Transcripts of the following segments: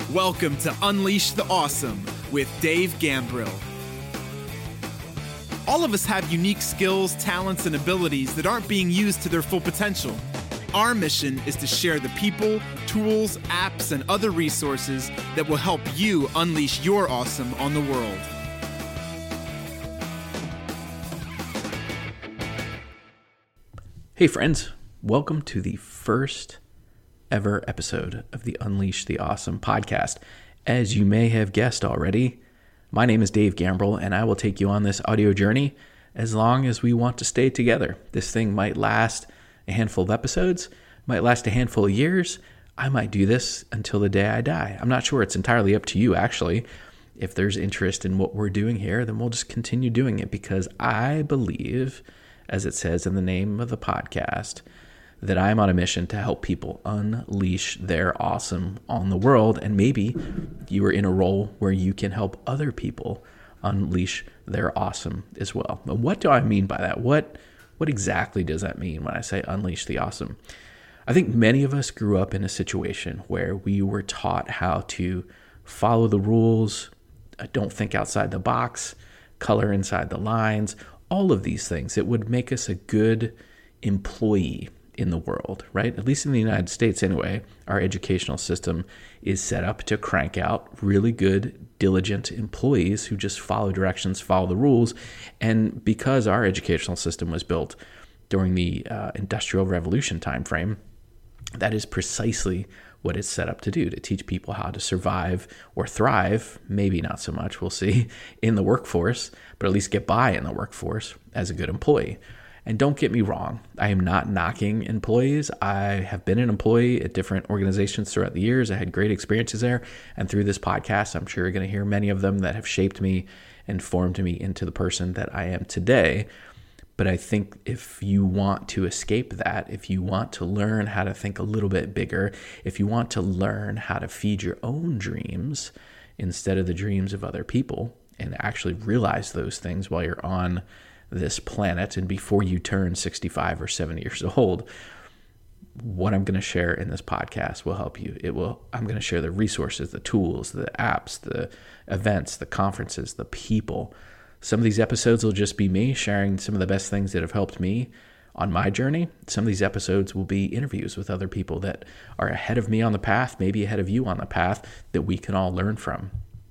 Welcome to Unleash the Awesome with Dave Gambrill. All of us have unique skills, talents, and abilities that aren't being used to their full potential. Our mission is to share the people, tools, apps, and other resources that will help you unleash your awesome on the world. Hey friends, welcome to the first ever episode of the Unleash the Awesome podcast. As you may have guessed already, my name is Dave Gambrill, and I will take you on this audio journey as long as we want to stay together. This thing might last a handful of episodes, might last a handful of years. I might do this until the day I die. I'm not sure. It's entirely up to you, actually. If there's interest in what we're doing here, then we'll just continue doing it because I believe, as it says in the name of the podcast, that I'm on a mission to help people unleash their awesome on the world. And maybe you are in a role where you can help other people unleash their awesome as well. But what do I mean by that? What exactly does that mean when I say unleash the awesome? I think many of us grew up in a situation where we were taught how to follow the rules, don't think outside the box, color inside the lines, all of these things. It would make us a good employee in the world, right? At least in the United States anyway, our educational system is set up to crank out really good, diligent employees who just follow directions, follow the rules. And because our educational system was built during the Industrial Revolution timeframe, that is precisely what it's set up to do, to teach people how to survive or thrive, maybe not so much, we'll see, in the workforce, but at least get by in the workforce as a good employee. And don't get me wrong, I am not knocking employees. I have been an employee at different organizations throughout the years. I had great experiences there. And through this podcast, I'm sure you're going to hear many of them that have shaped me and formed me into the person that I am today. But I think if you want to escape that, if you want to learn how to think a little bit bigger, if you want to learn how to feed your own dreams instead of the dreams of other people and actually realize those things while you're on this planet and before you turn 65 or 70 years old, what I'm going to share in this podcast will help you. I'm going to share the resources, the tools, the apps, the events, the conferences, the people. Some of these episodes will just be me sharing some of the best things that have helped me on my journey. Some of these episodes will be interviews with other people that are ahead of me on the path, maybe ahead of you on the path, that we can all learn from.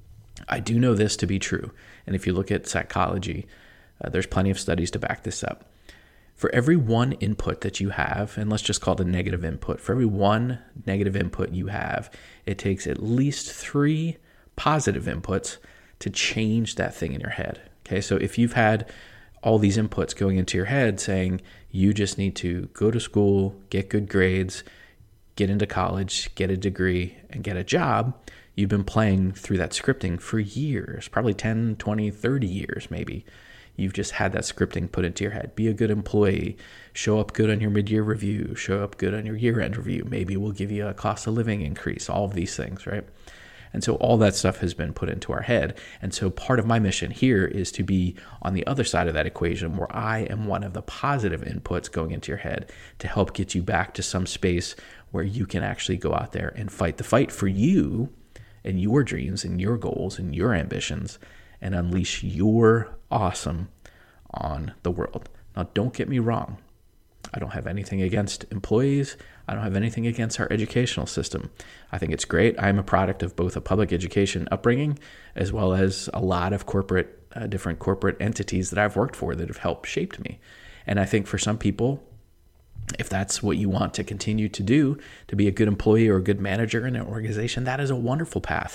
I do know this to be true. And if you look at psychology, there's plenty of studies to back this up. For every one input that you have, and let's just call it a negative input, for every one negative input you have, it takes at least 3 positive inputs to change that thing in your head. Okay, so if you've had all these inputs going into your head saying you just need to go to school, get good grades, get into college, get a degree, and get a job, you've been playing through that scripting for years, probably 10, 20, 30 years maybe. You've just had that scripting put into your head. Be a good employee. Show up good on your mid-year review. Show up good on your year-end review. Maybe we'll give you a cost of living increase. All of these things, right? And so all that stuff has been put into our head. And so part of my mission here is to be on the other side of that equation where I am one of the positive inputs going into your head to help get you back to some space where you can actually go out there and fight the fight for you and your dreams and your goals and your ambitions and unleash your awesome on the world. Now, don't get me wrong. I don't have anything against employees. I don't have anything against our educational system. I think it's great. I'm a product of both a public education upbringing as well as a lot of different corporate entities that I've worked for that have helped shaped me. And I think for some people, if that's what you want to continue to do, to be a good employee or a good manager in an organization, that is a wonderful path.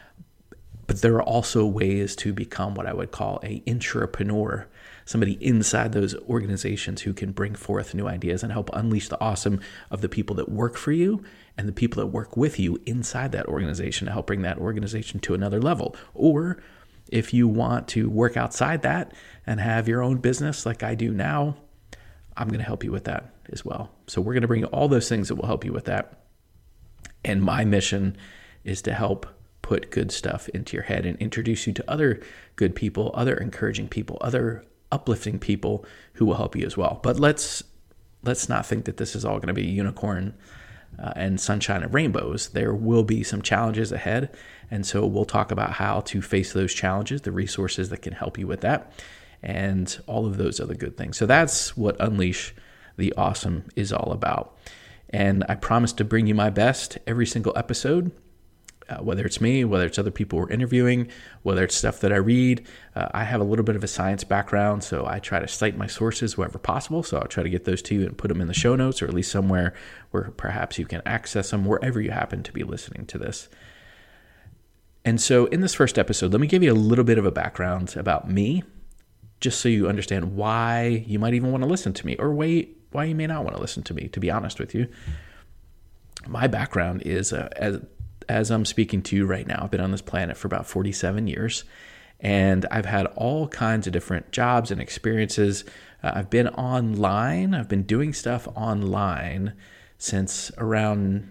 But there are also ways to become what I would call an intrapreneur, somebody inside those organizations who can bring forth new ideas and help unleash the awesome of the people that work for you and the people that work with you inside that organization to help bring that organization to another level. Or if you want to work outside that and have your own business like I do now, I'm going to help you with that as well. So we're going to bring all those things that will help you with that. And my mission is to help put good stuff into your head and introduce you to other good people, other encouraging people, other uplifting people who will help you as well. But let's not think that this is all going to be unicorn and sunshine and rainbows. There will be some challenges ahead. And so we'll talk about how to face those challenges, the resources that can help you with that, and all of those other good things. So that's what Unleash the Awesome is all about. And I promise to bring you my best every single episode, whether it's me, whether it's other people we're interviewing, whether it's stuff that I read. I have a little bit of a science background, so I try to cite my sources wherever possible. So I'll try to get those to you and put them in the show notes, or at least somewhere where perhaps you can access them wherever you happen to be listening to this. And so in this first episode, let me give you a little bit of a background about me, just so you understand why you might even want to listen to me, or why you may not want to listen to me, to be honest with you. My background is, as I'm speaking to you right now, I've been on this planet for about 47 years, and I've had all kinds of different jobs and experiences. I've been online. I've been doing stuff online since around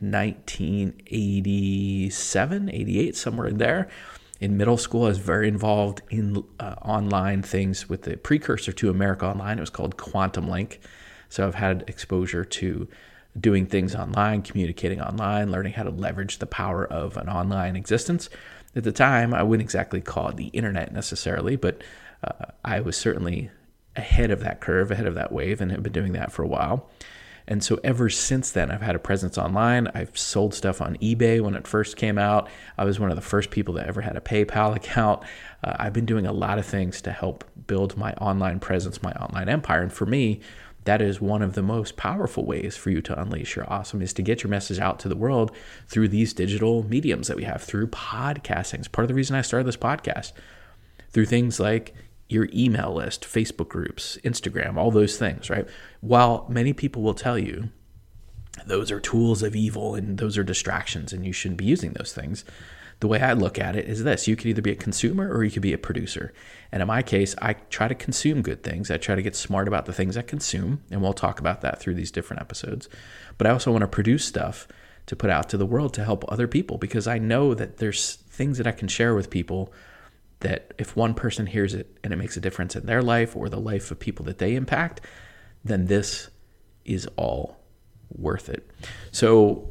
1987, 88, somewhere in there. In middle school, I was very involved in online things with the precursor to America Online. It was called Quantum Link. So I've had exposure to doing things online, communicating online, learning how to leverage the power of an online existence. At the time, I wouldn't exactly call it the internet necessarily, but I was certainly ahead of that curve, ahead of that wave, and have been doing that for a while. And so ever since then, I've had a presence online. I've sold stuff on eBay when it first came out. I was one of the first people that ever had a PayPal account. I've been doing a lot of things to help build my online presence, my online empire. And for me, that is one of the most powerful ways for you to unleash your awesome, is to get your message out to the world through these digital mediums that we have, through podcasting. It's part of the reason I started this podcast, through things like your email list, Facebook groups, Instagram, all those things, right? While many people will tell you those are tools of evil and those are distractions and you shouldn't be using those things, the way I look at it is this: you could either be a consumer or you could be a producer. And in my case, I try to consume good things. I try to get smart about the things I consume, and we'll talk about that through these different episodes. But I also want to produce stuff to put out to the world to help other people, because I know that there's things that I can share with people that if one person hears it and it makes a difference in their life or the life of people that they impact, then this is all worth it. So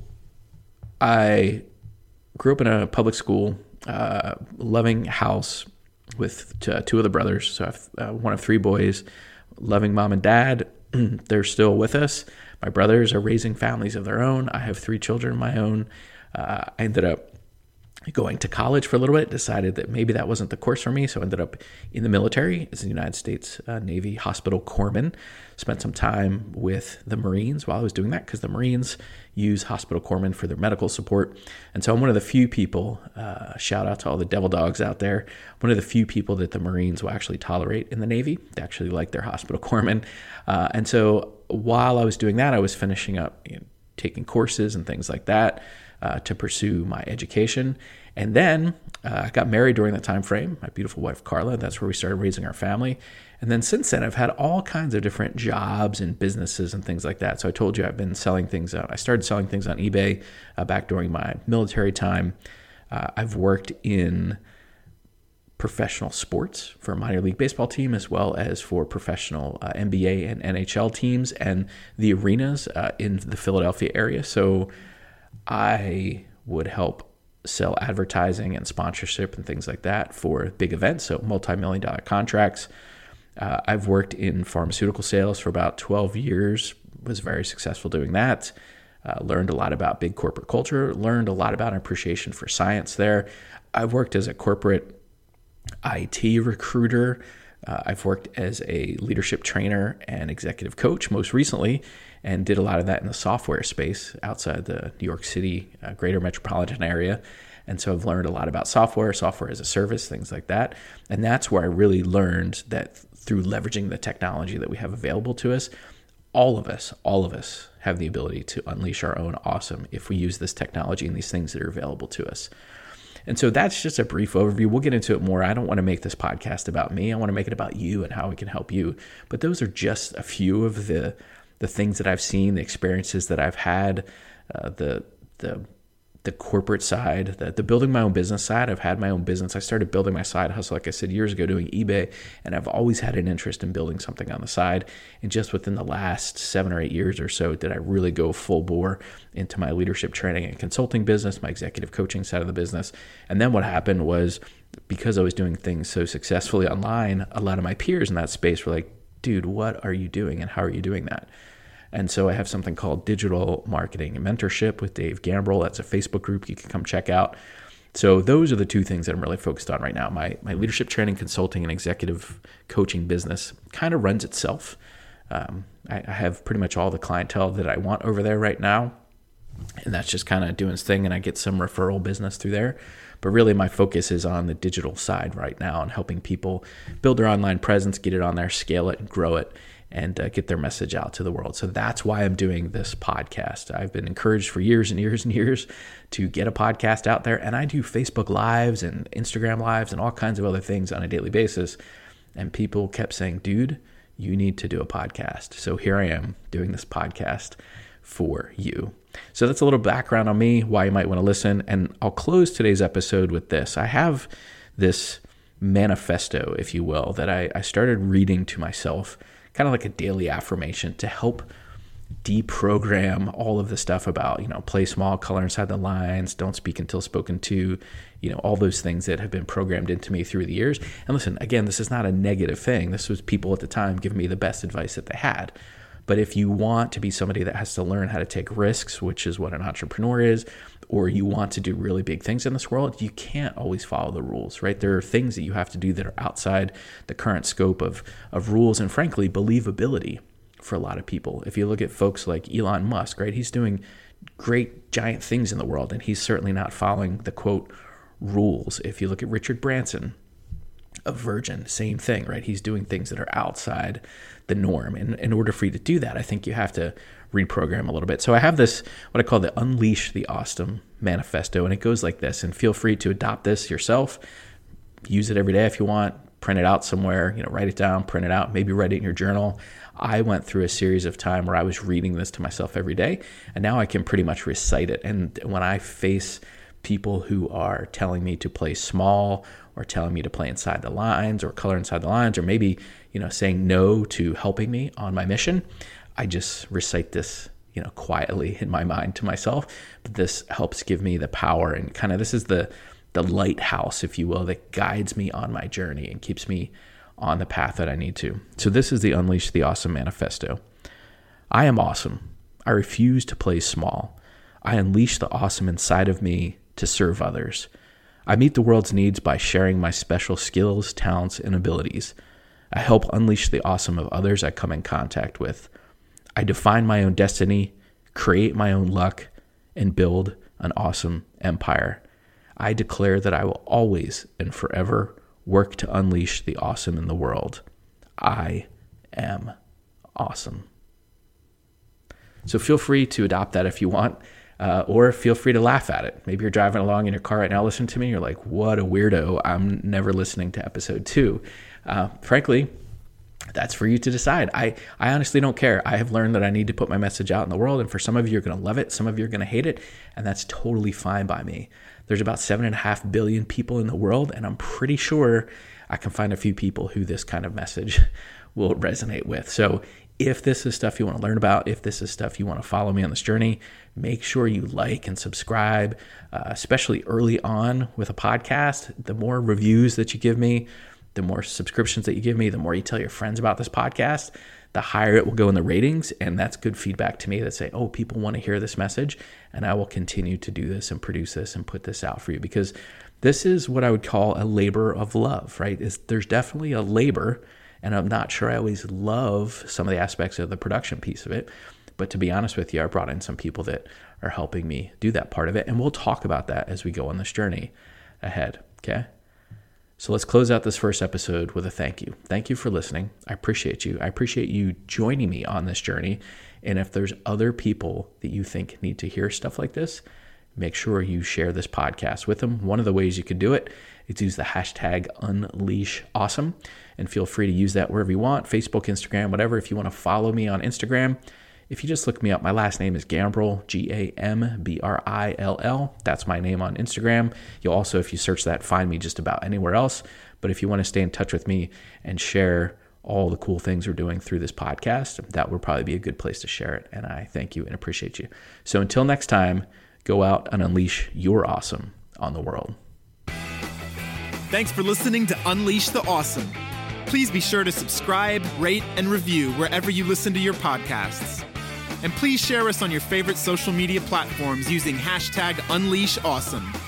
I grew up in a public school, loving house with two of the brothers. So I have one of three boys, loving mom and dad. They're still with us. My brothers are raising families of their own. I have three children of my own. I ended up going to college for a little bit, decided that maybe that wasn't the course for me. So I ended up in the military as a United States Navy hospital corpsman. Spent some time with the Marines while I was doing that, because the Marines use hospital corpsmen for their medical support. And so I'm one of the few people, shout out to all the devil dogs out there, one of the few people that the Marines will actually tolerate in the Navy. They actually like their hospital corpsmen. And so while I was doing that, I was finishing up, taking courses and things like that, to pursue my education. And then I got married during that time frame, my beautiful wife, Carla. That's where we started raising our family. And then since then, I've had all kinds of different jobs and businesses and things like that. So I told you I've been selling things. I started selling things on eBay back during my military time. I've worked in professional sports for a minor league baseball team, as well as for professional NBA and NHL teams and the arenas in the Philadelphia area. So I would help sell advertising and sponsorship and things like that for big events, so multi-million-dollar contracts. I've worked in pharmaceutical sales for about 12 years, was very successful doing that. Learned a lot about big corporate culture, learned a lot about an appreciation for science there. I've worked as a corporate IT recruiter. I've worked as a leadership trainer and executive coach most recently, and did a lot of that in the software space outside the New York City greater metropolitan area. And so I've learned a lot about software as a service, things like that. And that's where I really learned that through leveraging the technology that we have available to us, all of us have the ability to unleash our own awesome if we use this technology and these things that are available to us. And so that's just a brief overview. We'll get into it more. I don't want to make this podcast about me. I want to make it about you and how we can help you. But those are just a few of the things that I've seen, the experiences that I've had, the the corporate side, the building my own business side. I've had my own business. I started building my side hustle, like I said, years ago doing eBay, and I've always had an interest in building something on the side. And just within the last 7 or 8 years or so, did I really go full bore into my leadership training and consulting business, my executive coaching side of the business. And then what happened was, because I was doing things so successfully online, a lot of my peers in that space were like, dude, what are you doing and how are you doing that? And so I have something called Digital Marketing and Mentorship with Dave Gambrell. That's a Facebook group you can come check out. So those are the two things that I'm really focused on right now. My leadership training, consulting, and executive coaching business kind of runs itself. I have pretty much all the clientele that I want over there right now. And that's just kind of doing its thing, and I get some referral business through there. But really my focus is on the digital side right now and helping people build their online presence, get it on there, scale it, and grow it, and get their message out to the world. So that's why I'm doing this podcast. I've been encouraged for years and years and years to get a podcast out there, and I do Facebook Lives and Instagram Lives and all kinds of other things on a daily basis. And people kept saying, dude, you need to do a podcast. So here I am doing this podcast for you. So that's a little background on me, why you might want to listen. And I'll close today's episode with this. I have this manifesto, if you will, that I started reading to myself, kind of like a daily affirmation to help deprogram all of the stuff about, play small, color inside the lines, don't speak until spoken to, all those things that have been programmed into me through the years. And listen, again, this is not a negative thing. This was people at the time giving me the best advice that they had. But if you want to be somebody that has to learn how to take risks, which is what an entrepreneur is, or you want to do really big things in this world, you can't always follow the rules, right? There are things that you have to do that are outside the current scope of rules and, frankly, believability for a lot of people. If you look at folks like Elon Musk, right? He's doing great, giant things in the world, and he's certainly not following the, quote, rules. If you look at Richard Branson of Virgin, same thing, right? He's doing things that are outside the norm. And in order for you to do that, I think you have to reprogram a little bit. So I have this, what I call the Unleash the Awesome manifesto, and it goes like this, and feel free to adopt this yourself. Use it every day if you want, print it out somewhere, write it down, print it out, maybe write it in your journal. I went through a series of time where I was reading this to myself every day, and now I can pretty much recite it. And when I face people who are telling me to play small or telling me to play inside the lines or color inside the lines, or maybe, saying no to helping me on my mission, I just recite this, quietly in my mind to myself. But this helps give me the power, and kind of this is the lighthouse, if you will, that guides me on my journey and keeps me on the path that I need to. So this is the Unleash the Awesome manifesto. I am awesome. I refuse to play small. I unleash the awesome inside of me to serve others. I meet the world's needs by sharing my special skills, talents, and abilities. I help unleash the awesome of others I come in contact with. I define my own destiny, create my own luck, and build an awesome empire. I declare that I will always and forever work to unleash the awesome in the world. I am awesome. So feel free to adopt that if you want. Or feel free to laugh at it. Maybe you're driving along in your car right now, listening to me. You're like, what a weirdo. I'm never listening to episode 2. Frankly, that's for you to decide. I honestly don't care. I have learned that I need to put my message out in the world. And for some of you, you're going to love it. Some of you are going to hate it. And that's totally fine by me. There's about 7.5 billion people in the world. And I'm pretty sure I can find a few people who this kind of message will resonate with. So if this is stuff you want to learn about, if this is stuff you want to follow me on this journey, make sure you like and subscribe, especially early on with a podcast. The more reviews that you give me, the more subscriptions that you give me, the more you tell your friends about this podcast, the higher it will go in the ratings. And that's good feedback to me that say, oh, people want to hear this message. And I will continue to do this and produce this and put this out for you, because this is what I would call a labor of love, right? There's definitely a labor. And I'm not sure I always love some of the aspects of the production piece of it. But to be honest with you, I brought in some people that are helping me do that part of it. And we'll talk about that as we go on this journey ahead, okay? So let's close out this first episode with a thank you. Thank you for listening. I appreciate you. I appreciate you joining me on this journey. And if there's other people that you think need to hear stuff like this, make sure you share this podcast with them. One of the ways you could do it is use the hashtag UnleashAwesome, and feel free to use that wherever you want, Facebook, Instagram, whatever. If you want to follow me on Instagram, If you just look me up, my last name is Gambrill, Gambrill. That's my name on Instagram. You'll also, if you search that, find me just about anywhere else. But if you want to stay in touch with me and share all the cool things we're doing through this podcast, that would probably be a good place to share it. And I thank you and appreciate you. So until next time, go out and unleash your awesome on the world. Thanks for listening to Unleash the Awesome. Please be sure to subscribe, rate, and review wherever you listen to your podcasts. And please share us on your favorite social media platforms using #UnleashAwesome.